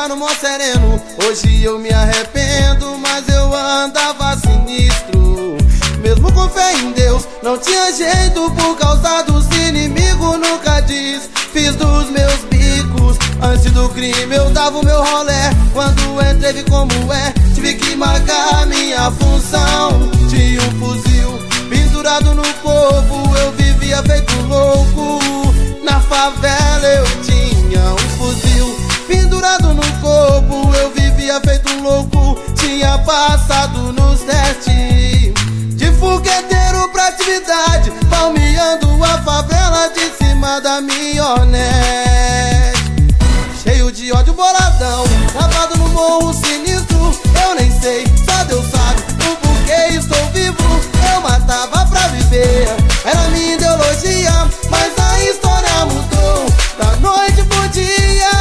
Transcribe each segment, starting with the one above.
no mó sereno. Hoje eu me arrependo, mas eu andava sinistro. Mesmo com fé em Deus, não tinha jeito por causa dos inimigos. Nunca desfiz dos meus bicos. Antes do crime eu dava o meu rolé. Quando entrei vi como é, tive que marcar minha função. Tinha um fuzil pendurado no corpo, eu vivia feito louco. Na favela eu tinha um fuzil pendurado no corpo, eu vivia feito louco. Tinha passado nos testes de fogueteiro pra atividade, palmeando a favela de cima da minhonete. Cheio de ódio boladão, travado no morro sinistro. Eu nem sei, só Deus sabe o porquê estou vivo. Eu matava pra viver, era minha ideologia, mas a história mudou da noite pro dia.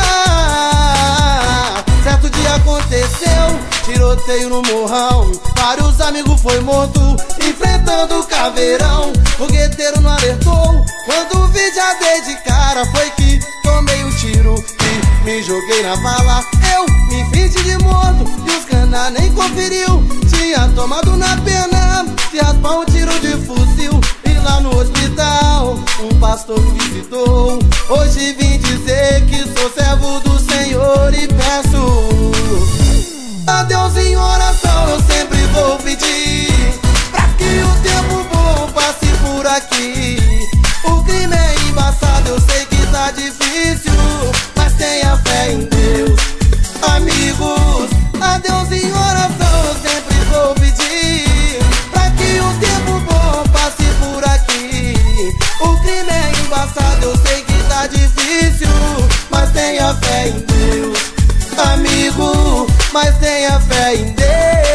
Certo dia aconteceu, tiroteio no morrão. Vários amigos foi morto, enfrentando o caveirão. Fogueteiro não alertou, quando vi já dei de cara. Foi que tomei um tiro e me joguei na vala. Eu me fingi de morto e os cana nem conferiu. Tinha tomado na pena, se raspar um tiro de fuzil. E lá no hospital, um pastor me visitou. Hoje vim dizer que sou servo do Senhor e peço a Deus em oração. Eu sempre vou pedir pra que o tempo bom passe por aqui. O crime é embaçado, eu sei que tá difícil, mas tenha fé em Deus. Amigos, a Deus em oração eu sempre vou pedir pra que o tempo bom passe por aqui. O crime é embaçado, eu sei que tá difícil, mas tenha fé em Deus. Amigo, mas tenha fé em Deus.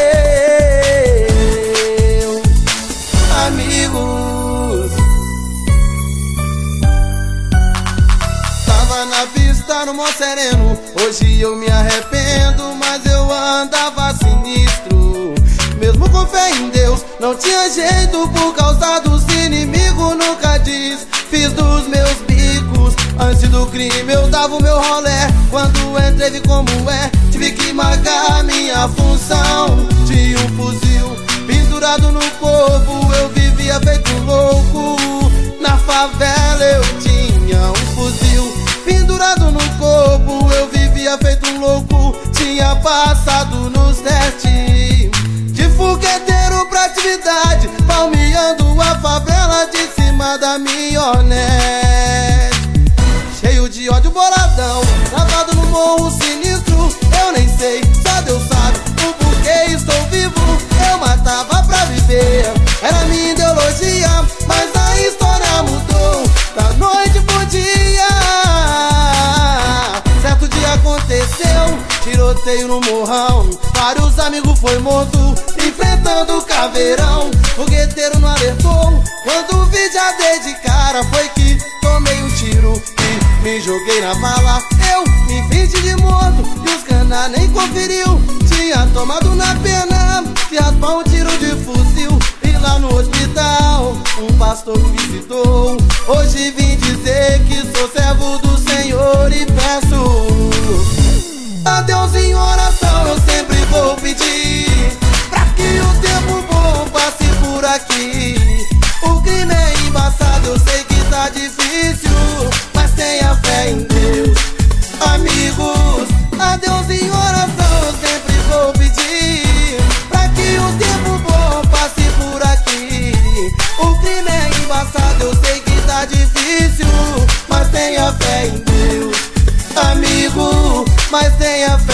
Amigos, tava na pista no mó sereno. Hoje eu me arrependo, mas eu andava sinistro. Mesmo com fé em Deus, não tinha jeito por causa dos inimigos. Nunca desfiz dos meus bicos. Antes do crime eu dava o meu rolé. Quando entrei vi como é, tive que marcar minha função. Tinha um fuzil pendurado no corpo, eu vivia feito louco. Na favela eu tinha um fuzil pendurado no corpo, eu vivia feito louco. Tinha passado nos testes de fogueteiro pra atividade, palmeando a favela de cima da minhonete. Cheio de ódio boladão, travado no morro sinistro. Eu nem sei, só Deus sabe o porquê estou vivo. Eu matava pra viver, era minha ideologia, mas a história mudou da noite pro dia. Certo dia aconteceu, tiroteio no morrão. Vários amigos foi morto, enfrentando o caveirão. Fogueteiro não alertou, quando vi já dei de cara. Foi que tomei um tiro e me joguei na vala. Eu me fingi de morto e os cana nem conferiu. Tinha tomado na pena, se raspar um tiro de fuzil. E lá no hospital, um pastor me visitou. Hoje vim dizer que sou servo do Senhor e peço a Deus em oração. Eu sempre vou pedir pra que o tempo bom passe por aqui. O crime é embaçado, eu sei que tá difícil, mas tenha fé em Deus. Amigos, a Deus em oração eu sempre vou pedir pra que o tempo bom passe por aqui. O crime é embaçado, eu sei que tá difícil, mas tenha fé em Deus. Amigo, mas tenha fé.